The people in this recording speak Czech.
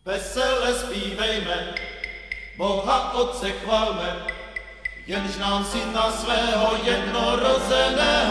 Vesele zpívejme, Boha Otce chvalme, jenž nám syna svého jednorozeného